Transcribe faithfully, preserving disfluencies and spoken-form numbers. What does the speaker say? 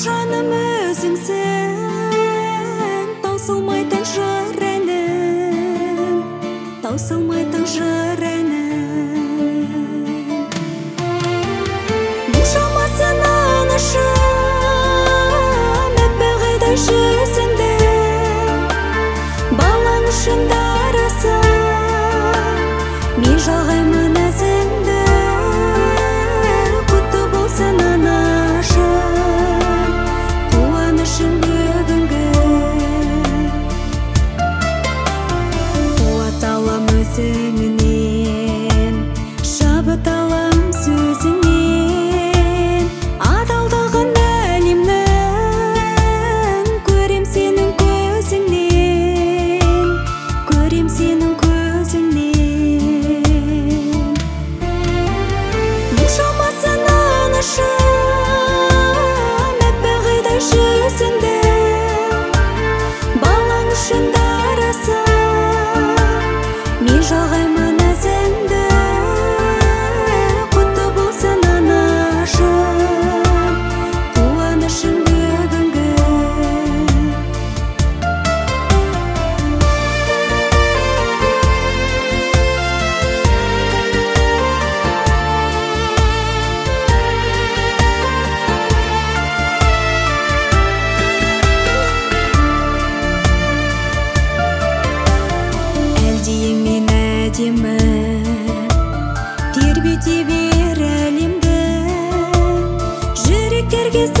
жаным өзіңсің, таусылмайтын жыр әнім, таусылмайтын жыр әнім. Мұңшамасын анышым, әппағайдай жүзіңді, балаң үшін дарасың, мен жағаймын әзіңді. Құтты болсын анашым, қуанышың бүгінгі. Қуат алам өзіңнен, шабыт алам сөзіңнен, адалдығын әлемнің, көрем сенің көзіңнен, көрем сенің көзіңнен. Мұңшамасын анышым, әппағайдай жүзіңді, балаң үшін дарасың, мен жағаймын әзіңді. Құтты болсын анашым, қуанышың бүгінгі. Әлдиіңмен әдемі тербете бер әлемді, жүректерге